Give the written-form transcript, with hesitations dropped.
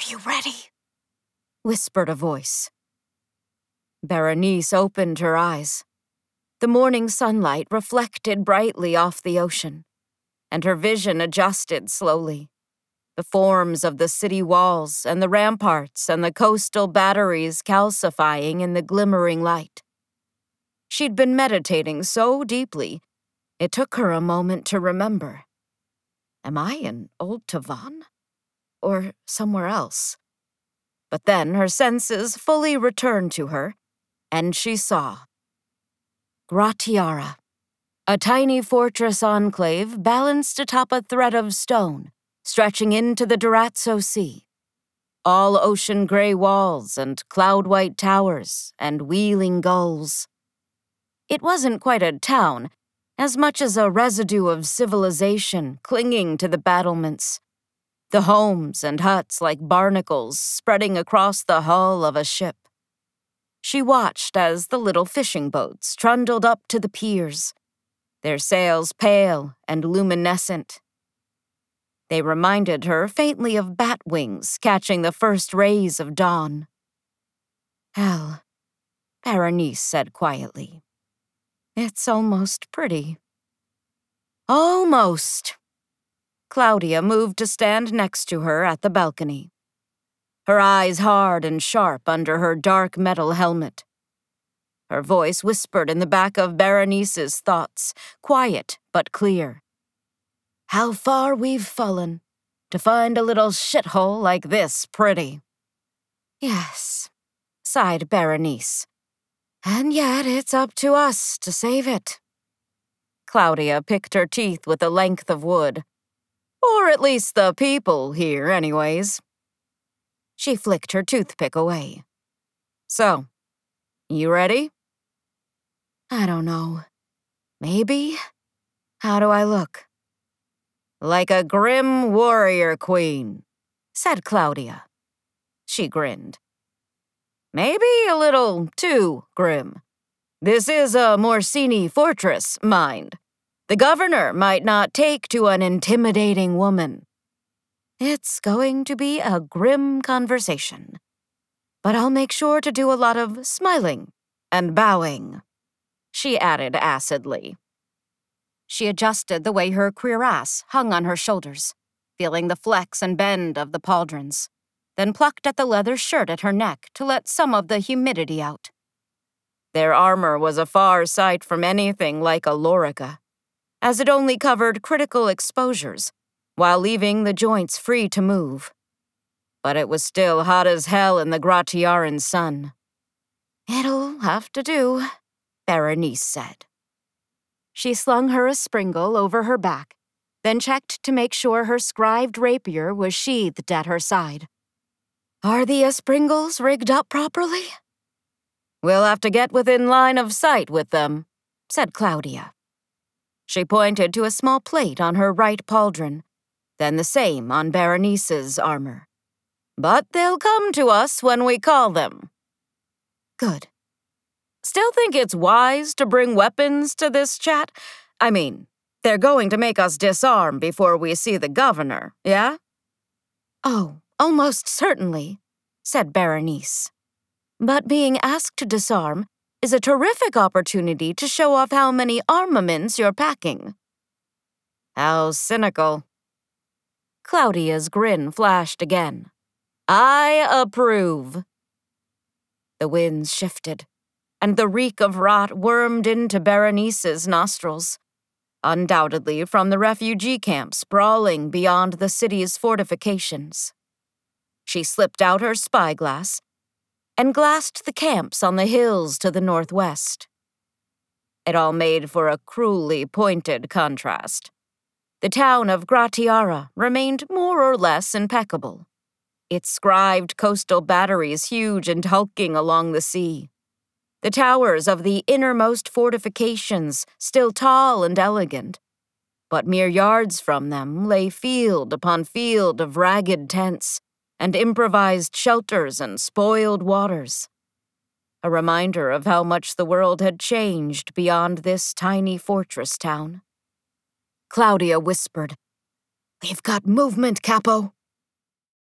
you ready?" whispered a voice. Berenice opened her eyes. The morning sunlight reflected brightly off the ocean, and her vision adjusted slowly. The forms of the city walls and the ramparts and the coastal batteries calcifying in the glimmering light. She'd been meditating so deeply, it took her a moment to remember. Am I in Old Tavan? Or somewhere else? But then her senses fully returned to her, and she saw. Gratiara, a tiny fortress enclave balanced atop a thread of stone, stretching into the Durazzo Sea. All ocean-gray walls and cloud-white towers and wheeling gulls. It wasn't quite a town, as much as a residue of civilization clinging to the battlements. The homes and huts like barnacles spreading across the hull of a ship. She watched as the little fishing boats trundled up to the piers, their sails pale and luminescent. They reminded her faintly of bat wings catching the first rays of dawn. "Hell," Berenice said quietly. "It's almost pretty." "Almost." Claudia moved to stand next to her at the balcony, her eyes hard and sharp under her dark metal helmet. Her voice whispered in the back of Berenice's thoughts, quiet but clear. "How far we've fallen, to find a little shithole like this pretty." "Yes," sighed Berenice. "And yet it's up to us to save it." Claudia picked her teeth with a length of wood. "Or at least the people here, anyways." She flicked her toothpick away. "So, you ready?" "I don't know. Maybe? How do I look?" "Like a grim warrior queen," said Claudia. She grinned. "Maybe a little too grim. This is a Morsini fortress, mind. The governor might not take to an intimidating woman." "It's going to be a grim conversation. But I'll make sure to do a lot of smiling and bowing," she added acidly. She adjusted the way her cuirass hung on her shoulders, feeling the flex and bend of the pauldrons, then plucked at the leather shirt at her neck to let some of the humidity out. Their armor was a far sight from anything like a lorica, as it only covered critical exposures, while leaving the joints free to move. But it was still hot as hell in the Gratiaran sun. "It'll have to do," Berenice said. She slung her espringle over her back, then checked to make sure her scribed rapier was sheathed at her side. "Are the espringles rigged up properly?" "We'll have to get within line of sight with them," said Claudia. She pointed to a small plate on her right pauldron, then the same on Berenice's armor. "But they'll come to us when we call them." "Good. Still think it's wise to bring weapons to this chat? I mean, they're going to make us disarm before we see the governor, yeah?" "Oh, almost certainly," said Berenice. "But being asked to disarm is a terrific opportunity to show off how many armaments you're packing." "How cynical." Claudia's grin flashed again. "I approve." The winds shifted, and the reek of rot wormed into Berenice's nostrils, undoubtedly from the refugee camps sprawling beyond the city's fortifications. She slipped out her spyglass and glassed the camps on the hills to the northwest. It all made for a cruelly pointed contrast. The town of Gratiara remained more or less impeccable, its scribed coastal batteries huge and hulking along the sea. The towers of the innermost fortifications still tall and elegant, but mere yards from them lay field upon field of ragged tents and improvised shelters and spoiled waters. A reminder of how much the world had changed beyond this tiny fortress town. Claudia whispered, "We've got movement, Capo."